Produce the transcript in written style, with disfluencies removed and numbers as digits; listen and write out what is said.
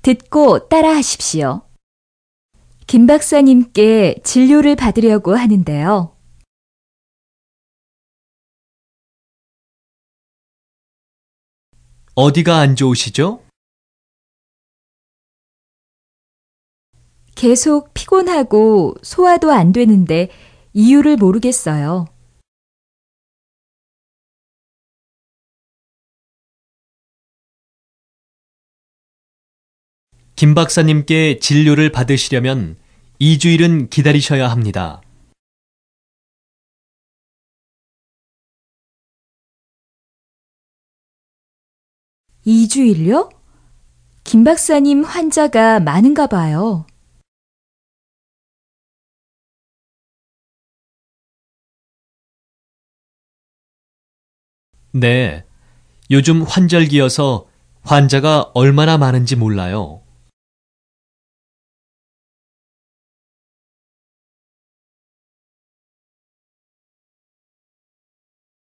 듣고 따라하십시오. 김 박사님께 진료를 받으려고 하는데요. 어디가 안 좋으시죠? 계속 피곤하고 소화도 안 되는데 이유를 모르겠어요. 김 박사님께 진료를 받으시려면 2주일은 기다리셔야 합니다. 2주일요? 김 박사님 환자가 많은가 봐요. 네, 요즘 환절기여서 환자가 얼마나 많은지 몰라요.